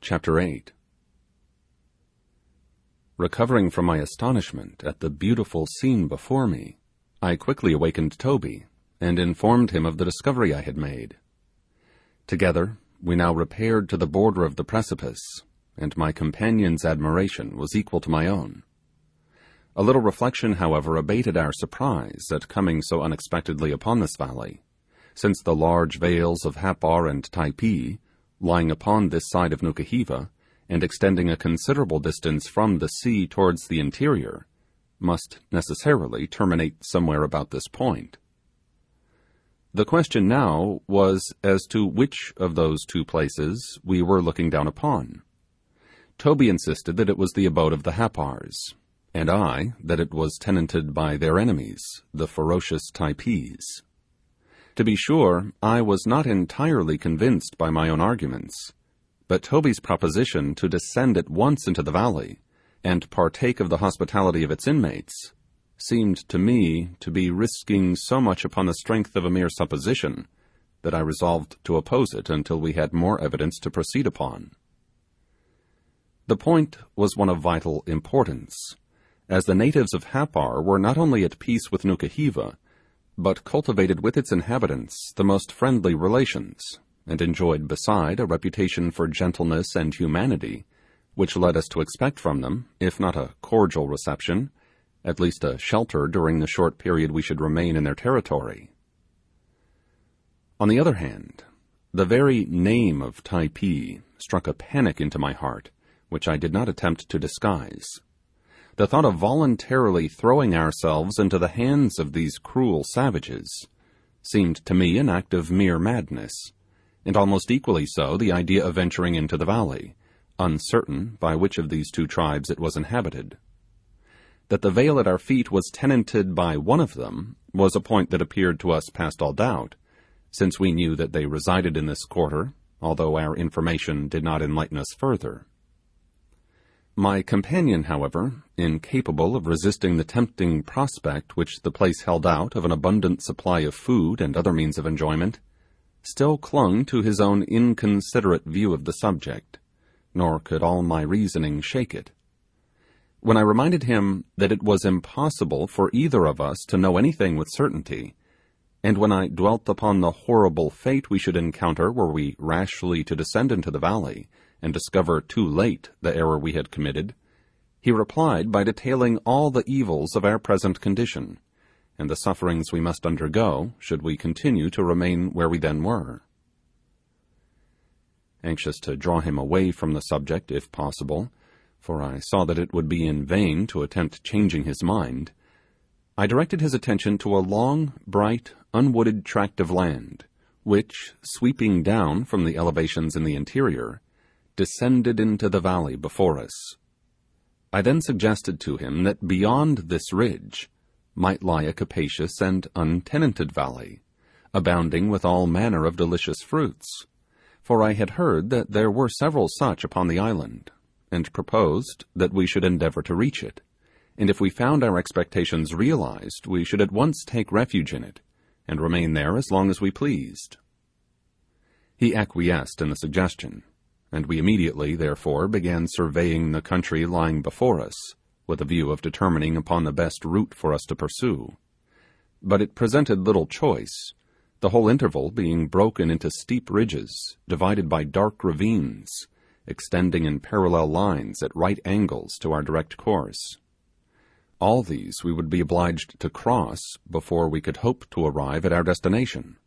Chapter 8. Recovering from my astonishment at the beautiful scene before me, I quickly awakened Toby, and informed him of the discovery I had made. Together, we now repaired to the border of the precipice, and my companion's admiration was equal to my own. A little reflection, however, abated our surprise at coming so unexpectedly upon this valley, since the large vales of Happar and Typee, lying upon this side of Nukuhiva, and extending a considerable distance from the sea towards the interior, must necessarily terminate somewhere about this point. The question now was as to which of those two places we were looking down upon. Toby insisted that it was the abode of the Happars, and I that it was tenanted by their enemies, the ferocious Typees. To be sure, I was not entirely convinced by my own arguments, but Toby's proposition to descend at once into the valley, and partake of the hospitality of its inmates, seemed to me to be risking so much upon the strength of a mere supposition, that I resolved to oppose it until we had more evidence to proceed upon. The point was one of vital importance, as the natives of Happar were not only at peace with Nukuhiva, but cultivated with its inhabitants the most friendly relations, and enjoyed beside a reputation for gentleness and humanity, which led us to expect from them, if not a cordial reception, at least a shelter during the short period we should remain in their territory. On the other hand, the very name of Typee struck a panic into my heart, which I did not attempt to disguise. The thought of voluntarily throwing ourselves into the hands of these cruel savages seemed to me an act of mere madness, and almost equally so the idea of venturing into the valley, uncertain by which of these two tribes it was inhabited. That the vale at our feet was tenanted by one of them was a point that appeared to us past all doubt, since we knew that they resided in this quarter, although our information did not enlighten us further. My companion, however, incapable of resisting the tempting prospect which the place held out of an abundant supply of food and other means of enjoyment, still clung to his own inconsiderate view of the subject, nor could all my reasoning shake it. When I reminded him that it was impossible for either of us to know anything with certainty, and when I dwelt upon the horrible fate we should encounter were we rashly to descend into the valley, and discover too late the error we had committed, he replied by detailing all the evils of our present condition, and the sufferings we must undergo should we continue to remain where we then were. Anxious to draw him away from the subject, if possible, for I saw that it would be in vain to attempt changing his mind, I directed his attention to a long, bright, unwooded tract of land, which, sweeping down from the elevations in the interior, descended into the valley before us. I then suggested to him that beyond this ridge might lie a capacious and untenanted valley, abounding with all manner of delicious fruits, for I had heard that there were several such upon the island, and proposed that we should endeavour to reach it, and if we found our expectations realized, we should at once take refuge in it, and remain there as long as we pleased. He acquiesced in the suggestion, and we immediately, therefore, began surveying the country lying before us, with a view of determining upon the best route for us to pursue. But it presented little choice, the whole interval being broken into steep ridges, divided by dark ravines, extending in parallel lines at right angles to our direct course. All these we would be obliged to cross before we could hope to arrive at our destination.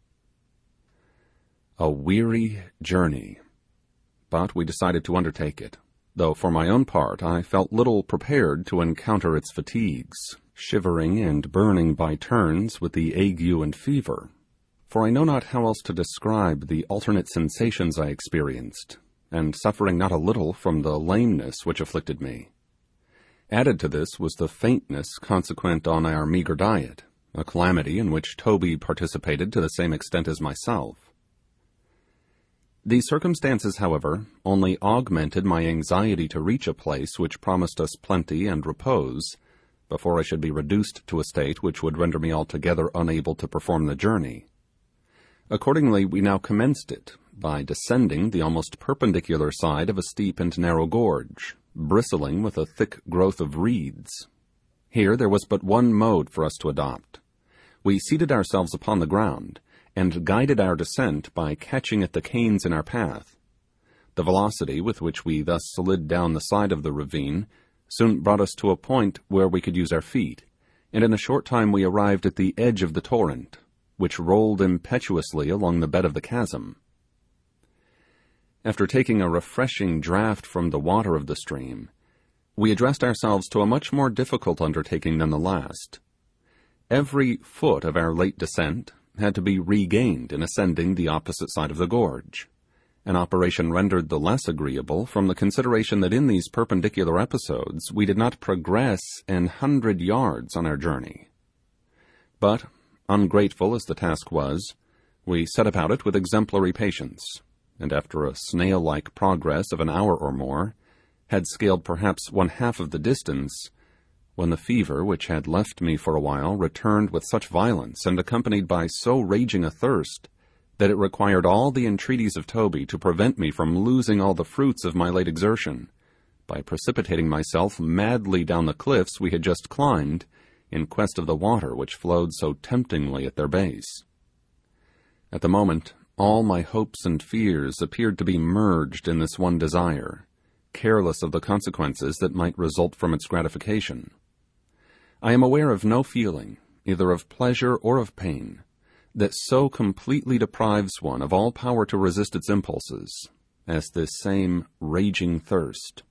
A weary journey, but we decided to undertake it, though for my own part I felt little prepared to encounter its fatigues, shivering and burning by turns with the ague and fever, for I know not how else to describe the alternate sensations I experienced, and suffering not a little from the lameness which afflicted me. Added to this was the faintness consequent on our meagre diet, a calamity in which Toby participated to the same extent as myself. These circumstances, however, only augmented my anxiety to reach a place which promised us plenty and repose, before I should be reduced to a state which would render me altogether unable to perform the journey. Accordingly, we now commenced it by descending the almost perpendicular side of a steep and narrow gorge, bristling with a thick growth of reeds. Here there was but one mode for us to adopt. We seated ourselves upon the ground, and guided our descent by catching at the canes in our path. The velocity with which we thus slid down the side of the ravine soon brought us to a point where we could use our feet, and in a short time we arrived at the edge of the torrent, which rolled impetuously along the bed of the chasm. After taking a refreshing draught from the water of the stream, we addressed ourselves to a much more difficult undertaking than the last. Every foot of our late descent had to be regained in ascending the opposite side of the gorge, an operation rendered the less agreeable from the consideration that in these perpendicular episodes we did not progress an 100 yards on our journey. But, ungrateful as the task was, we set about it with exemplary patience, and after a snail-like progress of an hour or more, had scaled perhaps one half of the distance, when the fever which had left me for a while returned with such violence and accompanied by so raging a thirst, that it required all the entreaties of Toby to prevent me from losing all the fruits of my late exertion, by precipitating myself madly down the cliffs we had just climbed, in quest of the water which flowed so temptingly at their base. At the moment, all my hopes and fears appeared to be merged in this one desire, careless of the consequences that might result from its gratification. I am aware of no feeling, either of pleasure or of pain, that so completely deprives one of all power to resist its impulses, as this same raging thirst.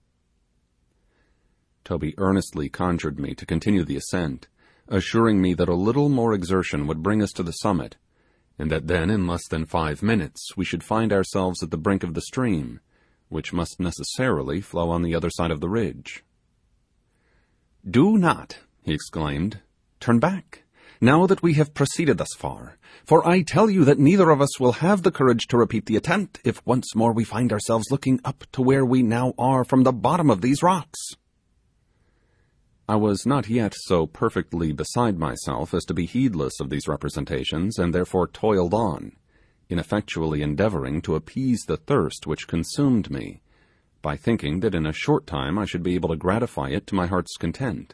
Toby earnestly conjured me to continue the ascent, assuring me that a little more exertion would bring us to the summit, and that then in less than 5 minutes we should find ourselves at the brink of the stream, which must necessarily flow on the other side of the ridge. "Do not," he exclaimed, "turn back, now that we have proceeded thus far, for I tell you that neither of us will have the courage to repeat the attempt if once more we find ourselves looking up to where we now are from the bottom of these rocks." I was not yet so perfectly beside myself as to be heedless of these representations, and therefore toiled on, ineffectually endeavouring to appease the thirst which consumed me, by thinking that in a short time I should be able to gratify it to my heart's content.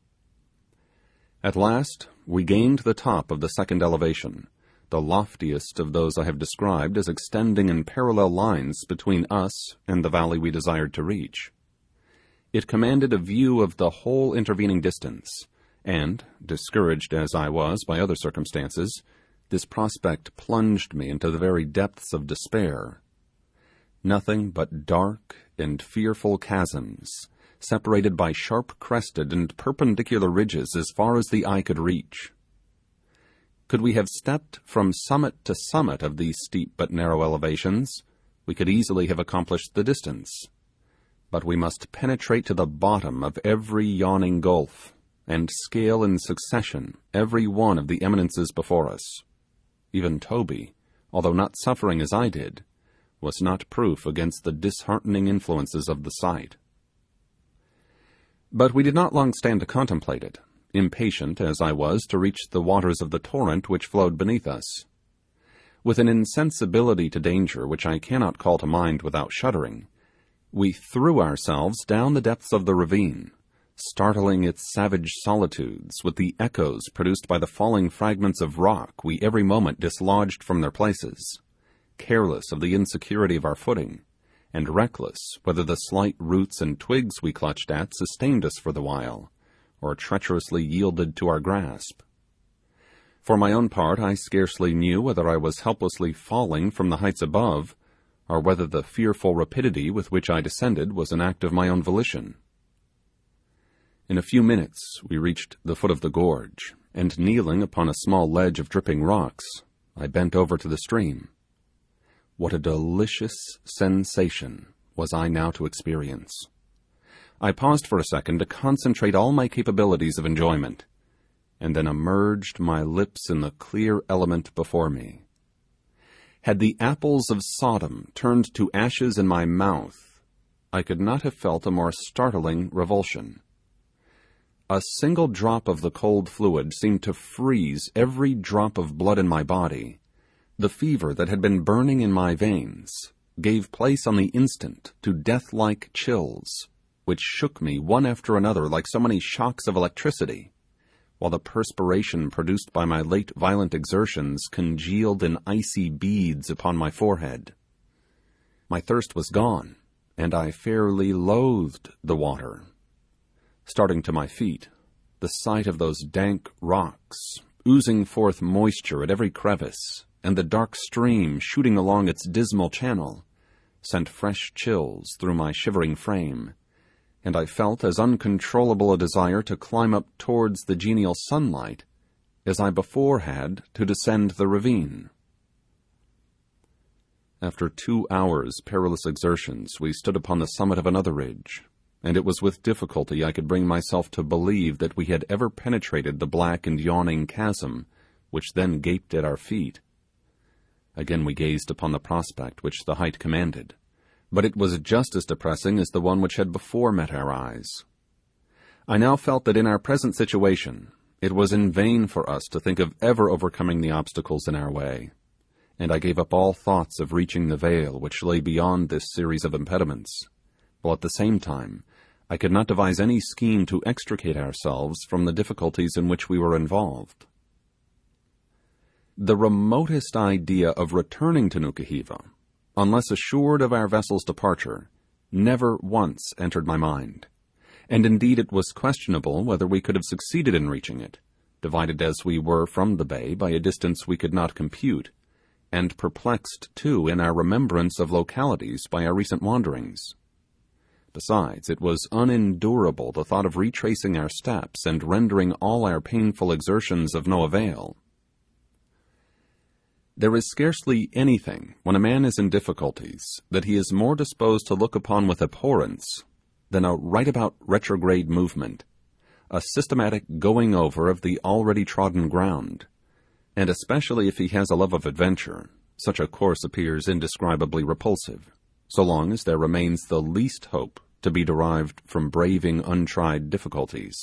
At last we gained the top of the second elevation, the loftiest of those I have described as extending in parallel lines between us and the valley we desired to reach. It commanded a view of the whole intervening distance, and, discouraged as I was by other circumstances, this prospect plunged me into the very depths of despair. Nothing but dark and fearful chasms, separated by sharp-crested and perpendicular ridges as far as the eye could reach. Could we have stepped from summit to summit of these steep but narrow elevations, we could easily have accomplished the distance. But we must penetrate to the bottom of every yawning gulf, and scale in succession every one of the eminences before us. Even Toby, although not suffering as I did, was not proof against the disheartening influences of the sight. But we did not long stand to contemplate it, impatient as I was to reach the waters of the torrent which flowed beneath us. With an insensibility to danger which I cannot call to mind without shuddering, we threw ourselves down the depths of the ravine, startling its savage solitudes with the echoes produced by the falling fragments of rock we every moment dislodged from their places, careless of the insecurity of our footing, and reckless whether the slight roots and twigs we clutched at sustained us for the while, or treacherously yielded to our grasp. For my own part, I scarcely knew whether I was helplessly falling from the heights above, or whether the fearful rapidity with which I descended was an act of my own volition. In a few minutes we reached the foot of the gorge, and kneeling upon a small ledge of dripping rocks, I bent over to the stream. What a delicious sensation was I now to experience! I paused for a second to concentrate all my capabilities of enjoyment, and then immerged my lips in the clear element before me. Had the apples of Sodom turned to ashes in my mouth, I could not have felt a more startling revulsion. A single drop of the cold fluid seemed to freeze every drop of blood in my body, The fever that had been burning in my veins gave place on the instant to death-like chills, which shook me one after another like so many shocks of electricity, while the perspiration produced by my late violent exertions congealed in icy beads upon my forehead. My thirst was gone, and I fairly loathed the water. Starting to my feet, the sight of those dank rocks, oozing forth moisture at every crevice, and the dark stream shooting along its dismal channel, sent fresh chills through my shivering frame, and I felt as uncontrollable a desire to climb up towards the genial sunlight as I before had to descend the ravine. After 2 hours' perilous exertions, we stood upon the summit of another ridge, and it was with difficulty I could bring myself to believe that we had ever penetrated the black and yawning chasm which then gaped at our feet. Again we gazed upon the prospect which the height commanded, but it was just as depressing as the one which had before met our eyes. I now felt that in our present situation it was in vain for us to think of ever overcoming the obstacles in our way, and I gave up all thoughts of reaching the vale which lay beyond this series of impediments, while at the same time I could not devise any scheme to extricate ourselves from the difficulties in which we were involved. The remotest idea of returning to Nukuheva, unless assured of our vessel's departure, never once entered my mind, and indeed it was questionable whether we could have succeeded in reaching it, divided as we were from the bay by a distance we could not compute, and perplexed too in our remembrance of localities by our recent wanderings. Besides, it was unendurable the thought of retracing our steps and rendering all our painful exertions of no avail. There is scarcely anything, when a man is in difficulties, that he is more disposed to look upon with abhorrence than a right-about retrograde movement, a systematic going over of the already trodden ground, and especially if he has a love of adventure, such a course appears indescribably repulsive, so long as there remains the least hope to be derived from braving untried difficulties.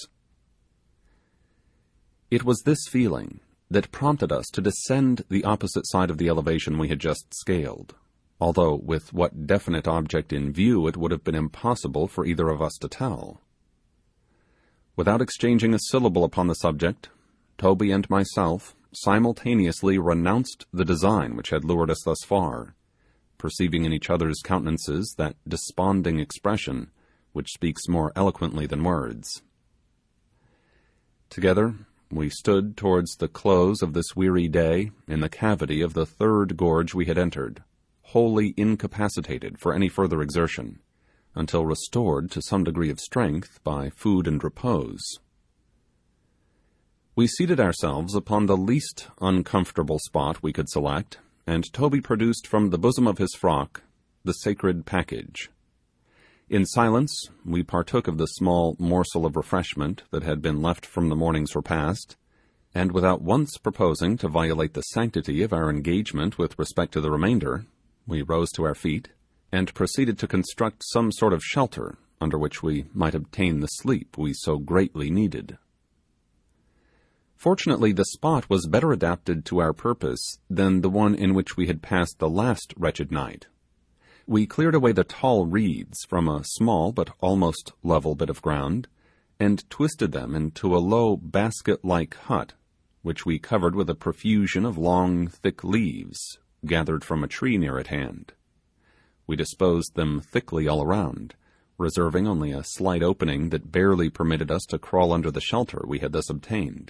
It was this feeling that prompted us to descend the opposite side of the elevation we had just scaled, although with what definite object in view it would have been impossible for either of us to tell. Without exchanging a syllable upon the subject, Toby and myself simultaneously renounced the design which had lured us thus far, perceiving in each other's countenances that desponding expression which speaks more eloquently than words. Together we stood towards the close of this weary day in the cavity of the third gorge we had entered, wholly incapacitated for any further exertion, until restored to some degree of strength by food and repose. We seated ourselves upon the least uncomfortable spot we could select, and Toby produced from the bosom of his frock the sacred package. In silence we partook of the small morsel of refreshment that had been left from the morning's repast, and without once proposing to violate the sanctity of our engagement with respect to the remainder, we rose to our feet, and proceeded to construct some sort of shelter under which we might obtain the sleep we so greatly needed. Fortunately, the spot was better adapted to our purpose than the one in which we had passed the last wretched night. We cleared away the tall reeds from a small but almost level bit of ground, and twisted them into a low basket-like hut, which we covered with a profusion of long, thick leaves, gathered from a tree near at hand. We disposed them thickly all around, reserving only a slight opening that barely permitted us to crawl under the shelter we had thus obtained.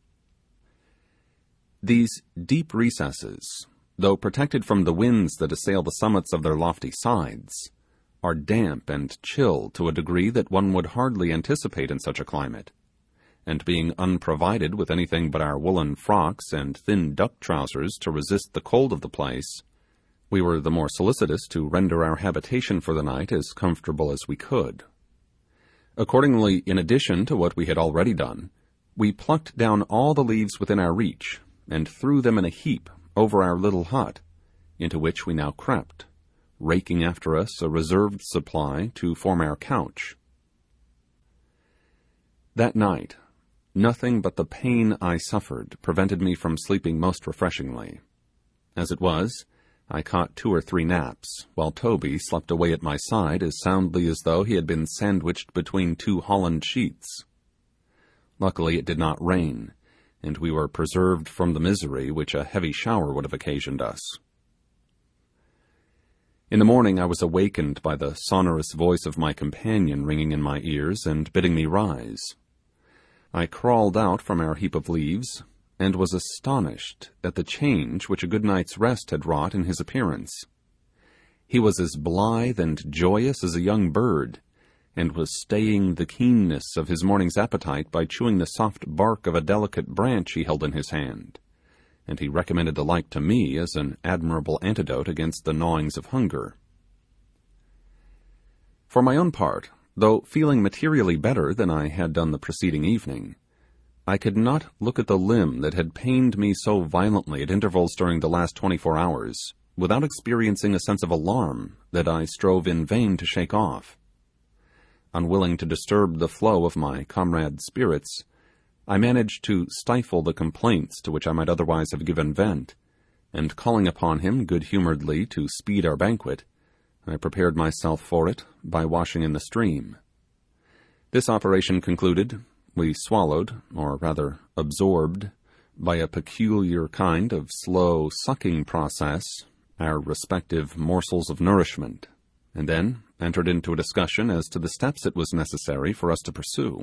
These deep recesses, though protected from the winds that assail the summits of their lofty sides, are damp and chill to a degree that one would hardly anticipate in such a climate, and being unprovided with anything but our woolen frocks and thin duck trousers to resist the cold of the place, we were the more solicitous to render our habitation for the night as comfortable as we could. Accordingly, in addition to what we had already done, we plucked down all the leaves within our reach, and threw them in a heap over our little hut, into which we now crept, raking after us a reserved supply to form our couch. That night, nothing but the pain I suffered prevented me from sleeping most refreshingly, As it was, I caught 2 or 3 naps, while Toby slept away at my side as soundly as though he had been sandwiched between 2 Holland sheets. Luckily it did not rain, and we were preserved from the misery which a heavy shower would have occasioned us. In the morning I was awakened by the sonorous voice of my companion ringing in my ears and bidding me rise. I crawled out from our heap of leaves, and was astonished at the change which a good night's rest had wrought in his appearance. He was as blithe and joyous as a young bird, and was staying the keenness of his morning's appetite by chewing the soft bark of a delicate branch he held in his hand, and he recommended the like to me as an admirable antidote against the gnawings of hunger. For my own part, though feeling materially better than I had done the preceding evening, I could not look at the limb that had pained me so violently at intervals during the last 24 hours, without experiencing a sense of alarm that I strove in vain to shake off. Unwilling to disturb the flow of my comrade's spirits, I managed to stifle the complaints to which I might otherwise have given vent, and calling upon him good-humouredly to speed our banquet, I prepared myself for it by washing in the stream. This operation concluded, we swallowed, or rather absorbed, by a peculiar kind of slow sucking process, our respective morsels of nourishment, and then entered into a discussion as to the steps it was necessary for us to pursue.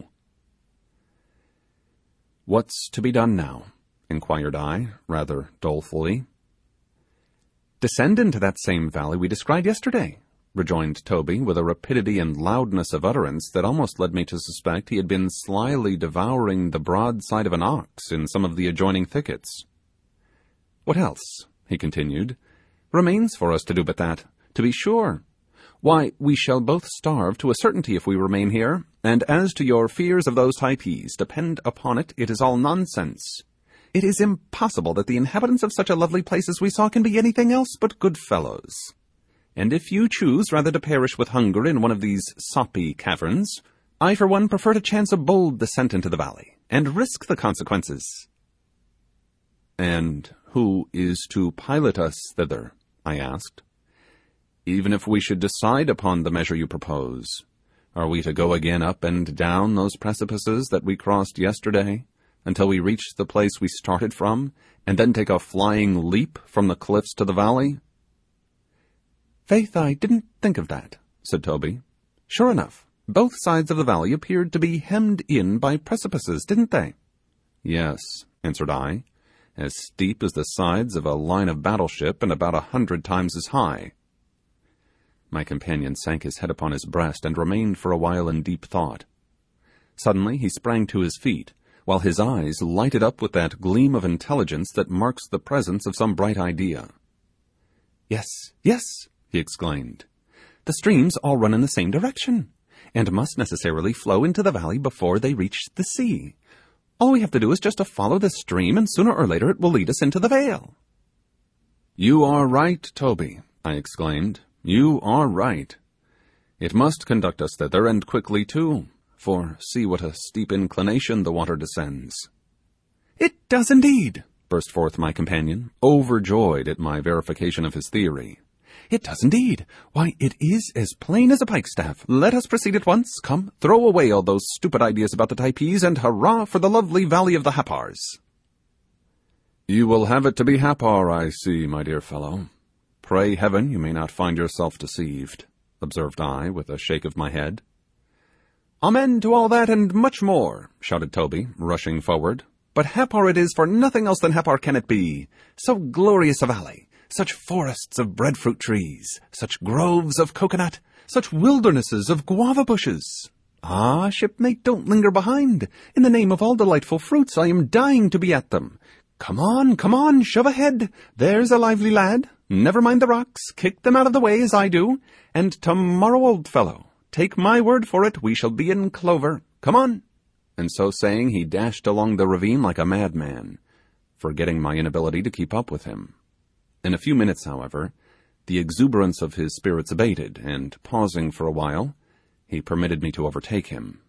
"What's to be done now?" inquired I, rather dolefully. "Descend into that same valley we descried yesterday," rejoined Toby, with a rapidity and loudness of utterance that almost led me to suspect he had been slyly devouring the broadside of an ox in some of the adjoining thickets. "What else," he continued, "remains for us to do but that, to be sure? Why, we shall both starve to a certainty if we remain here, and as to your fears of those Typees, depend upon it, it is all nonsense. It is impossible that the inhabitants of such a lovely place as we saw can be anything else but good fellows. And if you choose rather to perish with hunger in one of these soppy caverns, I for one prefer to chance a bold descent into the valley, and risk the consequences." "And who is to pilot us thither?" I asked. "Even if we should decide upon the measure you propose, are we to go again up and down those precipices that we crossed yesterday, until we reach the place we started from, and then take a flying leap from the cliffs to the valley?" "Faith, I didn't think of that," said Toby. "Sure enough, both sides of the valley appeared to be hemmed in by precipices, didn't they?" "Yes," answered I, "as steep as the sides of a line of battleship, and about 100 times as high." My companion sank his head upon his breast and remained for a while in deep thought. Suddenly he sprang to his feet, while his eyes lighted up with that gleam of intelligence that marks the presence of some bright idea. "Yes, yes," he exclaimed, "the streams all run in the same direction, and must necessarily flow into the valley before they reach the sea. All we have to do is just to follow the stream, and sooner or later it will lead us into the vale." "You are right, Toby," I exclaimed. "You are right. It must conduct us thither, and quickly too, for see what a steep inclination the water descends." "It does indeed," burst forth my companion, overjoyed at my verification of his theory. "It does indeed. Why, it is as plain as a pikestaff. Let us proceed at once. Come, throw away all those stupid ideas about the Typees, and hurrah for the lovely valley of the Happars." "You will have it to be Happar, I see, my dear fellow. Pray heaven you may not find yourself deceived," observed I, with a shake of my head. "Amen to all that and much more," shouted Toby, rushing forward. "But Happar it is, for nothing else than Happar can it be. So glorious a valley, such forests of breadfruit trees, such groves of coconut, such wildernesses of guava bushes. Ah, shipmate, don't linger behind. In the name of all delightful fruits, I am dying to be at them. Come on, shove ahead. There's a lively lad. Never mind the rocks, kick them out of the way as I do, and tomorrow, old fellow, take my word for it, we shall be in clover. Come on." And so saying, he dashed along the ravine like a madman, forgetting my inability to keep up with him. In a few minutes, however, the exuberance of his spirits abated, and pausing for a while, he permitted me to overtake him.